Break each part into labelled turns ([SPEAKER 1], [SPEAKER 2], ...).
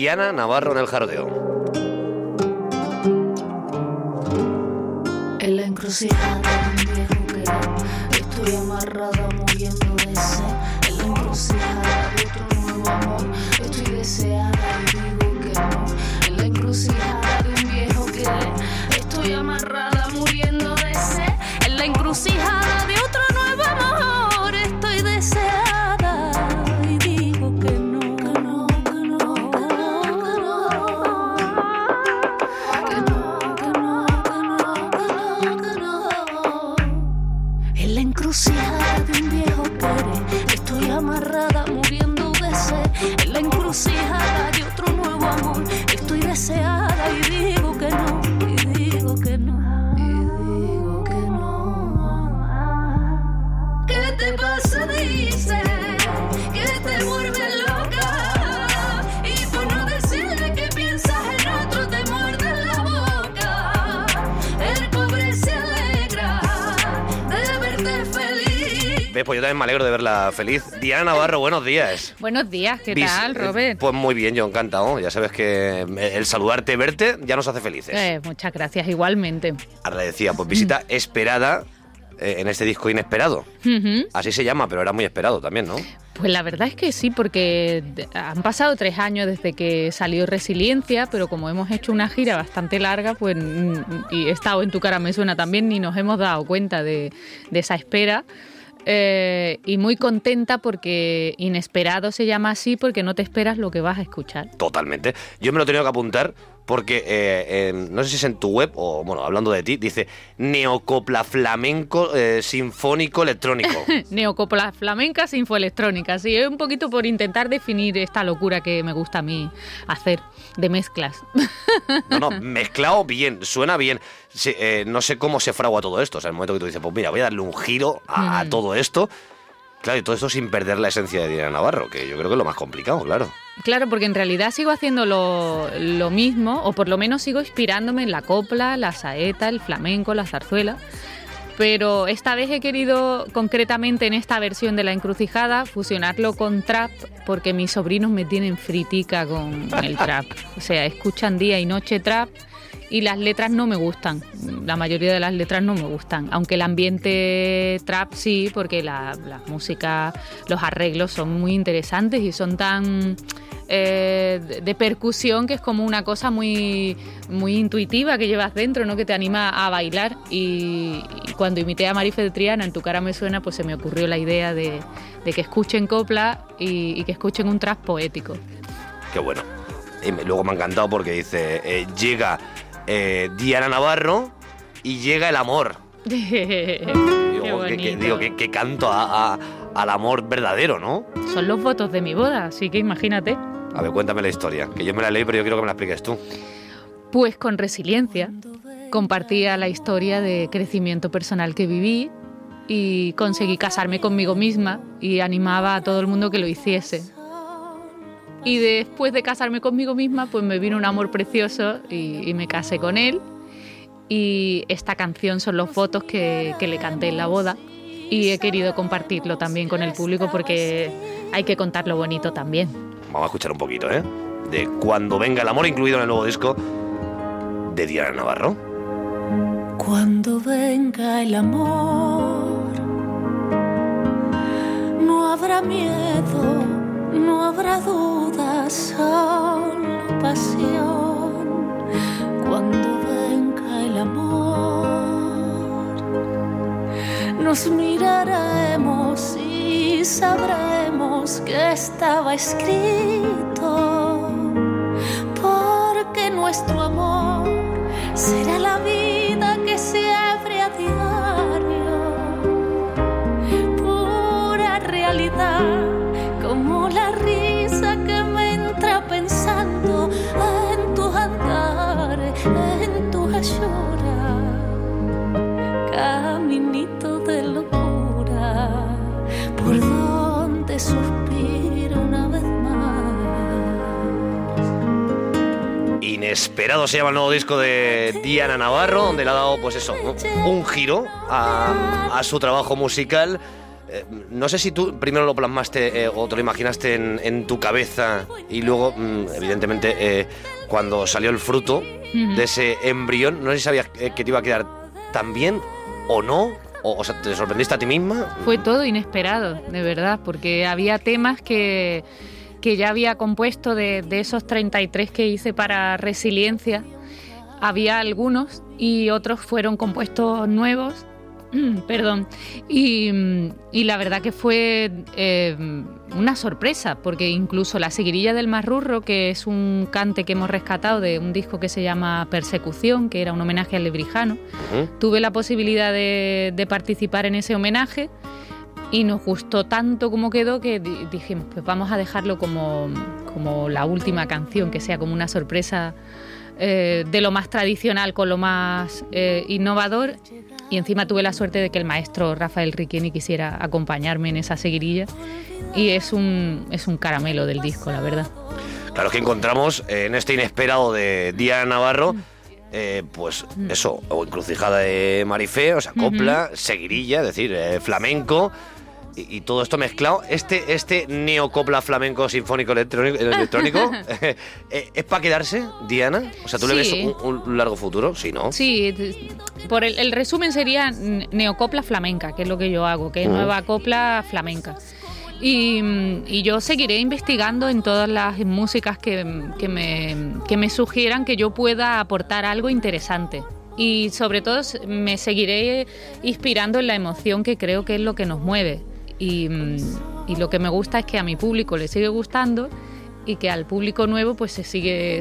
[SPEAKER 1] Diana Navarro en el Jardeo.
[SPEAKER 2] En la encrucijada de un viejo que estoy amarrada muriendo de sed. En la encrucijada de otro nuevo amor estoy deseada y digo que no. En la encrucijada de un viejo que estoy amarrada muriendo de sed. En la encrucijada de otro nuevo amor estoy deseada y digo que no, que no, que no, que no, que no, que no, que no, que no. En la encrucijada de un viejo querer estoy amarrada muriendo de sed. En la encrucijada de otro nuevo amor estoy deseada y digo que no, y digo que no, y digo que no. ¿Qué te pasa? Dice que te vuelve loca y por no decirle que piensas en otro te muerde la boca. El pobre se alegra de verte feliz.
[SPEAKER 1] Pues yo también me alegro de verla feliz. Diana Navarro, buenos días.
[SPEAKER 3] Buenos días, ¿qué tal, Robert?
[SPEAKER 1] Pues muy bien, yo encantado. Ya sabes que el saludarte, verte, ya nos hace felices.
[SPEAKER 3] Muchas gracias, igualmente.
[SPEAKER 1] Agradecida, pues visita esperada en este disco inesperado. Así se llama, pero era muy esperado también, ¿no?
[SPEAKER 3] Pues la verdad es que sí, porque han pasado 3 años desde que salió Resiliencia, pero como hemos hecho una gira bastante larga, pues y he estado en Tu cara me suena también, ni nos hemos dado cuenta de esa espera. Y muy contenta porque Inesperado se llama así porque no te esperas lo que vas a escuchar.
[SPEAKER 1] Totalmente. Yo me lo he tenido que apuntar porque no sé si es en tu web o, bueno, hablando de ti, dice neocopla flamenco sinfónico electrónico.
[SPEAKER 3] Neocopla flamenca sinfoelectrónica, sí, es un poquito por intentar definir esta locura que me gusta a mí hacer, de mezclas.
[SPEAKER 1] No, mezclado bien, suena bien. Sí, no sé cómo se fragua todo esto. O sea, el momento que tú dices, pues mira, voy a darle un giro a todo esto. Claro, y todo esto sin perder la esencia de Diana Navarro, que yo creo que es lo más complicado, claro.
[SPEAKER 3] Claro, porque en realidad sigo haciendo lo mismo, o por lo menos sigo inspirándome en la copla, la saeta, el flamenco, la zarzuela. Pero esta vez he querido, concretamente en esta versión de La Encrucijada, fusionarlo con trap, porque mis sobrinos me tienen fritica con el trap. O sea, escuchan día y noche trap. Y las letras no me gustan, la mayoría de las letras no me gustan, aunque el ambiente trap sí, porque la música, los arreglos son muy interesantes y son tan de percusión que es como una cosa muy, muy intuitiva que llevas dentro, ¿no? Que te anima a bailar. Y cuando imité a Marife de Triana en Tu cara me suena, pues se me ocurrió la idea de que escuchen copla y que escuchen un trap poético.
[SPEAKER 1] Qué bueno. Y luego me ha encantado porque dice, llega Diana Navarro y llega el amor. Digo, que canto al amor verdadero, ¿no?
[SPEAKER 3] Son los votos de mi boda, así que imagínate.
[SPEAKER 1] A ver, cuéntame la historia, que yo me la leí, pero yo quiero que me la expliques tú.
[SPEAKER 3] Pues con Resiliencia compartía la historia de crecimiento personal que viví y conseguí casarme conmigo misma y animaba a todo el mundo que lo hiciese. Y después de casarme conmigo misma, pues me vino un amor precioso y me casé con él. Y esta canción son los votos que le canté en la boda. Y he querido compartirlo también con el público porque hay que contar lo bonito también.
[SPEAKER 1] Vamos a escuchar un poquito, de Cuando venga el amor, incluido en el nuevo disco de Diana Navarro.
[SPEAKER 2] Cuando venga el amor, no habrá miedo, no habrá dudas, solo pasión. Cuando venga el amor, nos miraremos y sabremos que estaba escrito, porque nuestro amor será la vida que se abre a diario, pura realidad, como la risa que me entra pensando en tus andares, en tus achuras, caminito de locura, por donde suspiro una vez más.
[SPEAKER 1] Inesperado se llama el nuevo disco de Diana Navarro, donde le ha dado, pues eso, un giro a su trabajo musical. no sé si tú primero lo plasmaste o te lo imaginaste en tu cabeza y luego, evidentemente, cuando salió el fruto de ese embrión, no sé si sabías que te iba a quedar tan bien o no, o sea, ¿te sorprendiste a ti misma?
[SPEAKER 3] Fue todo inesperado, de verdad, porque había temas que ya había compuesto de esos 33 que hice para Resiliencia. Había algunos y otros fueron compuestos nuevos. Perdón. Y la verdad que fue una sorpresa, porque incluso La Seguirilla del Marrurro, que es un cante que hemos rescatado de un disco que se llama Persecución, que era un homenaje al Lebrijano, tuve la posibilidad de participar en ese homenaje y nos gustó tanto como quedó que dijimos, pues vamos a dejarlo como la última canción, que sea como una sorpresa de lo más tradicional con lo más innovador. Y encima tuve la suerte de que el maestro Rafael Riqueni quisiera acompañarme en esa seguirilla y es un caramelo del disco, la verdad.
[SPEAKER 1] Claro, que encontramos en este inesperado de Diana Navarro, pues eso, o encrucijada de Marifé, o sea, copla, seguirilla, es decir, flamenco, y todo esto mezclado. Este neocopla flamenco sinfónico electrónico ¿es para quedarse, Diana? O sea, ¿tú le ves un largo futuro? Sí, ¿no?
[SPEAKER 3] Sí, por el resumen sería neocopla flamenca, que es lo que yo hago, que es nueva copla flamenca. Y yo seguiré investigando en todas las músicas que me sugieran que yo pueda aportar algo interesante. Y sobre todo me seguiré inspirando en la emoción, que creo que es lo que nos mueve. Y lo que me gusta es que a mi público le sigue gustando y que al público nuevo pues se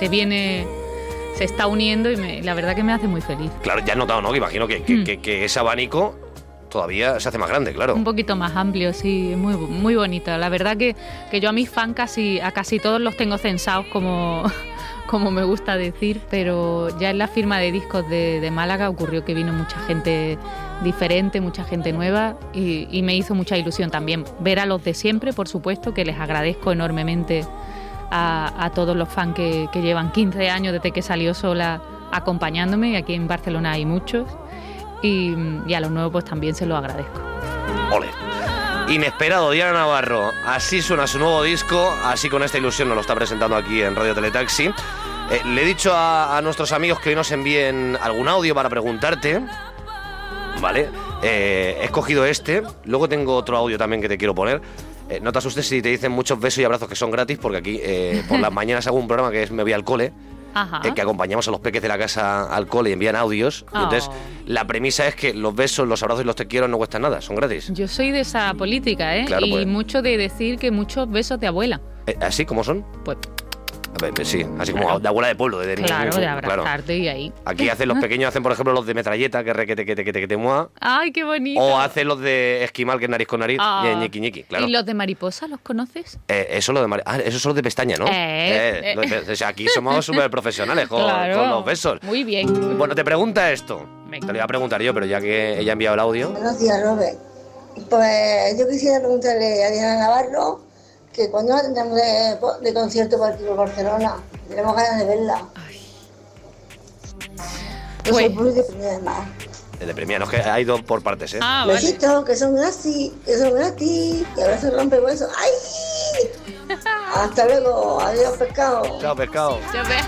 [SPEAKER 3] está uniendo y la verdad que me hace muy feliz.
[SPEAKER 1] Claro, ya has notado, ¿no? Que imagino que ese abanico todavía se hace más grande, claro.
[SPEAKER 3] Un poquito más amplio, sí, muy, muy bonito. La verdad que yo a mis fans a casi todos los tengo censados como me gusta decir, pero ya en la firma de discos de Málaga ocurrió que vino mucha gente diferente, mucha gente nueva y me hizo mucha ilusión también ver a los de siempre, por supuesto, que les agradezco enormemente a todos los fans que llevan 15 años desde que salió Sola acompañándome, y aquí en Barcelona hay muchos, y a los nuevos pues también se lo agradezco.
[SPEAKER 1] ¡Ole! Inesperado, Diana Navarro, así suena su nuevo disco, así con esta ilusión nos lo está presentando aquí en Radio Teletaxi. Le he dicho a nuestros amigos que hoy nos envíen algún audio para preguntarte, ¿vale? He escogido este, luego tengo otro audio también que te quiero poner. No te asustes si te dicen muchos besos y abrazos que son gratis, porque aquí por las mañanas hago un programa que es Me Voy al Cole, que acompañamos a los peques de la casa al cole y envían audios. Y entonces la premisa es que los besos, los abrazos y los te quiero no cuestan nada, son gratis.
[SPEAKER 3] Yo soy de esa política,
[SPEAKER 1] Claro,
[SPEAKER 3] y
[SPEAKER 1] pues,
[SPEAKER 3] mucho de decir que muchos besos de abuela.
[SPEAKER 1] ¿Así como son?
[SPEAKER 3] Pues
[SPEAKER 1] A ver, sí, así como de abuela de pueblo.
[SPEAKER 3] claro, de abrazarte y ahí.
[SPEAKER 1] Aquí los pequeños hacen, por ejemplo, los de metralleta, que te mueva.
[SPEAKER 3] ¡Ay, qué bonito!
[SPEAKER 1] O hacen los de esquimal, que es nariz con nariz, y ñiqui ñiqui, claro.
[SPEAKER 3] ¿Y los de mariposa los conoces?
[SPEAKER 1] Eso esos son los de pestaña, ¿no? O sea, aquí somos súper profesionales con los besos.
[SPEAKER 3] Muy bien.
[SPEAKER 1] Bueno, te pregunta esto. Venga. Te lo iba a preguntar yo, pero ya que ella ha enviado el audio.
[SPEAKER 4] Buenos días, Robert. Pues yo quisiera preguntarle a Diana Navarro que cuando la tendremos de concierto por aquí por Barcelona. Tenemos ganas de verla. Yo soy muy deprimida además.
[SPEAKER 1] De premia, no, es que hay dos por partes, ¿eh?
[SPEAKER 3] Vale.
[SPEAKER 4] Besitos, que son gratis, y abrazos rompehuesos. ¡Ay! Hasta luego, adiós pescado.
[SPEAKER 1] Chao, pescado.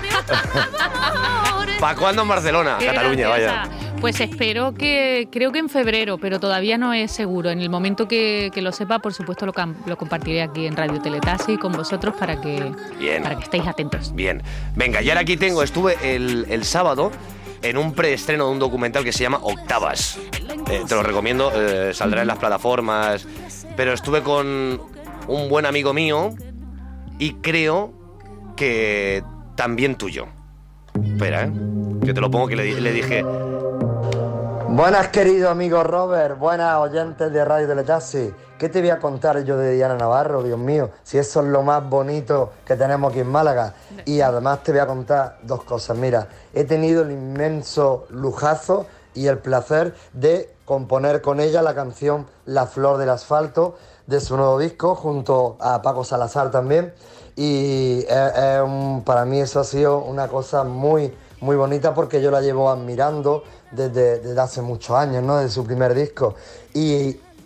[SPEAKER 1] ¿Para cuándo en Barcelona?
[SPEAKER 3] Qué
[SPEAKER 1] Cataluña,
[SPEAKER 3] graciosa.
[SPEAKER 1] vaya.
[SPEAKER 3] Pues espero creo que en febrero, pero todavía no es seguro. En el momento que lo sepa, por supuesto lo compartiré aquí en Radio Teletaxi con vosotros para que estéis atentos.
[SPEAKER 1] Bien. Venga, y ahora aquí estuve el sábado en un preestreno de un documental que se llama Octavas. Te lo recomiendo, saldrá en las plataformas. Pero estuve con un buen amigo mío y creo que también tuyo. Espera, que te lo pongo, que le dije...
[SPEAKER 5] Buenas, querido amigo Robert, buenas oyentes de Radio Teletaxi. ¿Qué te voy a contar yo de Diana Navarro, Dios mío? Si eso es lo más bonito que tenemos aquí en Málaga. Y además te voy a contar dos cosas. Mira, he tenido el inmenso lujazo y el placer de componer con ella la canción La Flor del Asfalto de su nuevo disco, junto a Paco Salazar también. Y para mí eso ha sido una cosa muy, muy bonita, porque yo la llevo admirando desde hace muchos años, ¿no? Desde su primer disco. Y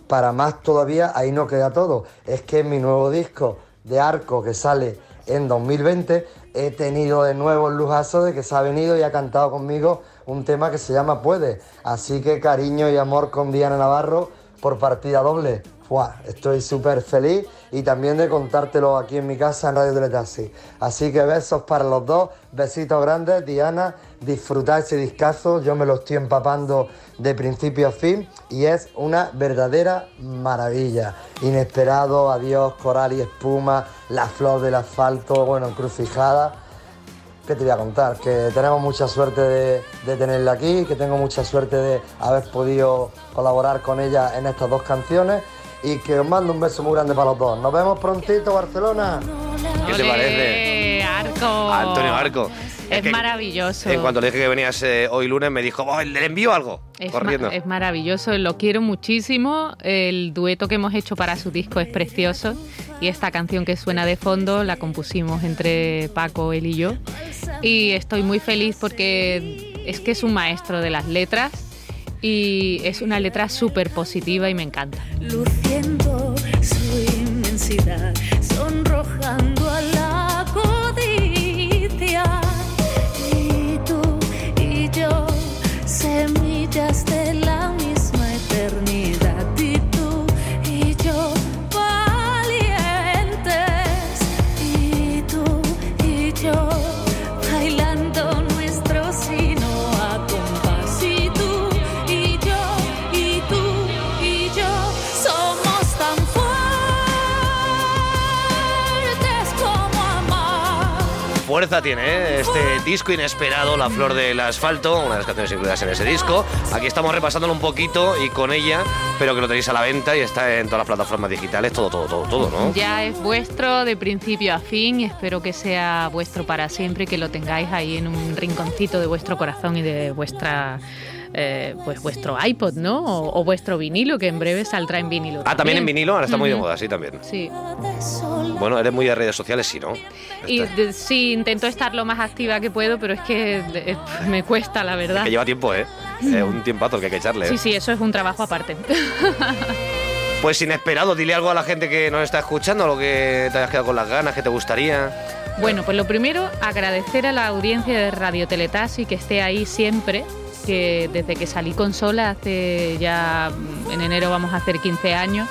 [SPEAKER 5] para más todavía, ahí no queda todo. Es que en mi nuevo disco de Arco, que sale en 2020, he tenido de nuevo el lujazo de que se ha venido y ha cantado conmigo un tema que se llama Puede. Así que cariño y amor con Diana Navarro por partida doble. ¡Buah! Estoy súper feliz y también de contártelo aquí en mi casa en Radio Teletaxi. Así que besos para los dos, besitos grandes, Diana, disfrutad ese discazo, yo me lo estoy empapando de principio a fin y es una verdadera maravilla. Inesperado, Adiós, Coral y Espuma, La Flor del Asfalto, bueno, Encrucijada. ¿Qué te voy a contar? Que tenemos mucha suerte de tenerla aquí, que tengo mucha suerte de haber podido colaborar con ella en estas dos canciones y que os mando un beso muy grande para los dos. Nos vemos prontito, Barcelona.
[SPEAKER 1] ¿Qué te parece?
[SPEAKER 3] Arco.
[SPEAKER 1] Antonio Arco.
[SPEAKER 3] Es maravilloso.
[SPEAKER 1] En cuanto le dije que venías hoy lunes, me dijo, le envío algo, corriendo.
[SPEAKER 3] Es maravilloso, lo quiero muchísimo. El dueto que hemos hecho para su disco es precioso. Y esta canción que suena de fondo la compusimos entre Paco, él y yo. Y estoy muy feliz porque es que es un maestro de las letras. Y es una letra súper positiva y me encanta.
[SPEAKER 2] Luciendo su inmensidad, sonrojando a la codicia. Y tú y yo, semillas de la misma eternidad. Y tú y yo, valientes. Y tú y yo, bailando nuestro sino a compás. Y tú y yo, y tú y yo, somos tan fuertes como amar.
[SPEAKER 1] Fuerza tiene este disco inesperado, La Flor del Asfalto, una de las canciones incluidas en ese disco. Aquí estamos repasándolo un poquito y con ella, pero que lo tenéis a la venta y está en todas las plataformas digitales, todo, ¿no?
[SPEAKER 3] Ya es vuestro de principio a fin y espero que sea vuestro para siempre y que lo tengáis ahí en un rinconcito de vuestro corazón y de vuestra... pues vuestro iPod, ¿no? O vuestro vinilo, que en breve saldrá en vinilo.
[SPEAKER 1] También en vinilo, ahora está muy de moda, sí, también.
[SPEAKER 3] Sí.
[SPEAKER 1] Bueno, eres muy de redes sociales, sí, ¿no?
[SPEAKER 3] Y sí, intento estar lo más activa que puedo, pero es que me cuesta, la verdad.
[SPEAKER 1] Que lleva tiempo, ¿eh? Un tiempazo que hay que echarle.
[SPEAKER 3] Sí, eso es un trabajo aparte.
[SPEAKER 1] Pues inesperado, dile algo a la gente que nos está escuchando, lo que te hayas quedado con las ganas, que te gustaría.
[SPEAKER 3] Bueno, pues lo primero, agradecer a la audiencia de Radio Teletaxi que esté ahí siempre, que desde que salí con Sola, hace ya, en enero vamos a hacer 15 años,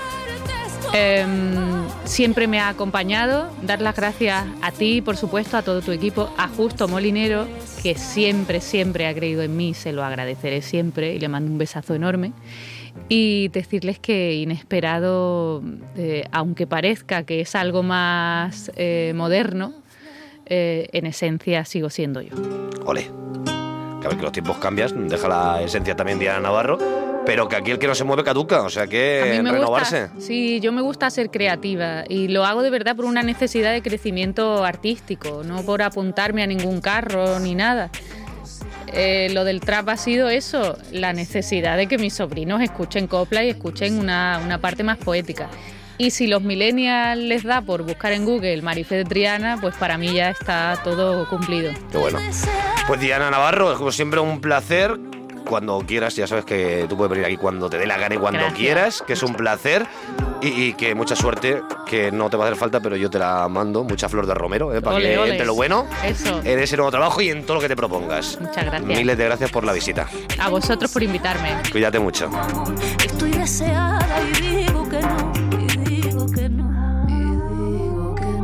[SPEAKER 3] siempre me ha acompañado. Dar las gracias a ti, por supuesto, a todo tu equipo, a Justo Molinero, que siempre ha creído en mí, se lo agradeceré siempre y le mando un besazo enorme. Y decirles que inesperado, aunque parezca que es algo más moderno, en esencia sigo siendo yo.
[SPEAKER 1] Ole. Que a ver, que los tiempos cambian, deja la esencia también Diana Navarro, pero que aquí el que no se mueve caduca, o sea que renovarse.
[SPEAKER 3] Sí, yo me gusta ser creativa y lo hago de verdad por una necesidad de crecimiento artístico, no por apuntarme a ningún carro ni nada. Lo del trap ha sido eso, la necesidad de que mis sobrinos escuchen copla y escuchen una parte más poética. Y si los millennials les da por buscar en Google Marifé de Triana, pues para mí ya está todo cumplido.
[SPEAKER 1] Qué bueno. Pues Diana Navarro, es como siempre un placer. Cuando quieras, ya sabes que tú puedes venir aquí cuando te dé la gana y cuando quieras, que es un placer. Y que mucha suerte, que no te va a hacer falta, pero yo te la mando, mucha flor de romero, para que entre lo bueno, en ese nuevo trabajo y en todo lo que te propongas.
[SPEAKER 3] Muchas gracias.
[SPEAKER 1] Miles de gracias por la visita.
[SPEAKER 3] A vosotros por invitarme.
[SPEAKER 1] Cuídate mucho.
[SPEAKER 2] Estoy deseada y digo que no, y digo que no, y digo que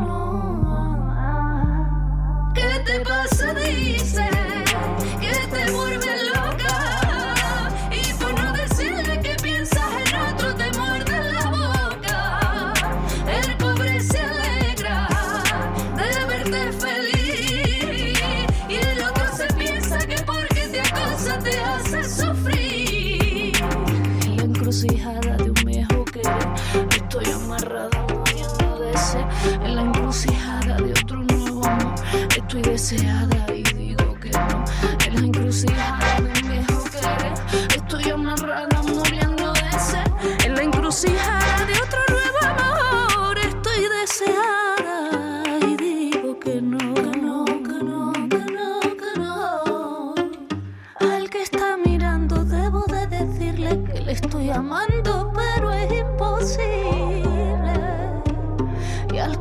[SPEAKER 2] no. ¿Qué te pasa? Dice que te vuelve loca y por no decirle que piensas en otro te muerde la boca. El pobre se alegra de verte feliz y el otro se piensa que porque te acosa te hace sufrir. En la encrucijada de un viejo querer estoy amarrada muriendo de sed. En la encrucijada de otro nuevo amor estoy deseada y digo que no. En la encrucijada de un viejo querer estoy amarrada muriendo de sed. En la encrucijada de otro nuevo amor estoy deseada y digo que no, que no, que no, que no, que no. Al que está mirando debo de decirle que le estoy amando, pero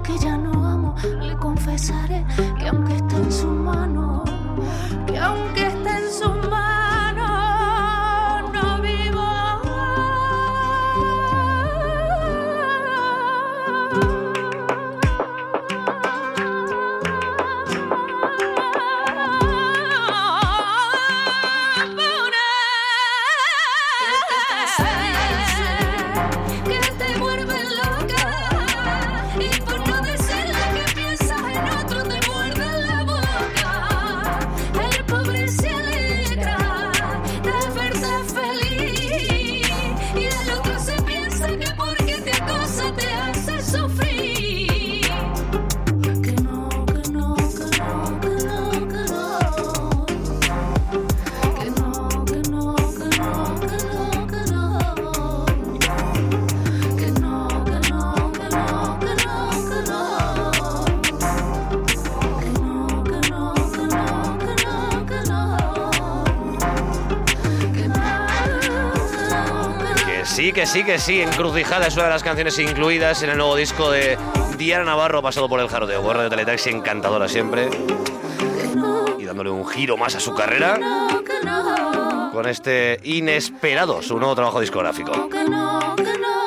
[SPEAKER 2] que ya no amo, le confesaré que aunque esté en su mano, que aunque esté en su mano, no vivo. Que te vuelve loca y por no decir lo que piensas en otro te muerde la boca. El pobre se alegra de verte feliz y el otro se piensa que porque te acosa te hace sufrir. Que no, que no, que no, que no, que no. Que no, que no, que no, que no, que no. Que no, que no, que no, que no, que no. Que no, que no, que no, que no, que no.
[SPEAKER 1] Que sí, Encrucijada es una de las canciones incluidas en el nuevo disco de Diana Navarro, pasado por el jaroteo. Por Radio Teletaxi, encantadora siempre. Y dándole un giro más a su carrera con este Inesperado, su nuevo trabajo discográfico.
[SPEAKER 2] Que no, que no.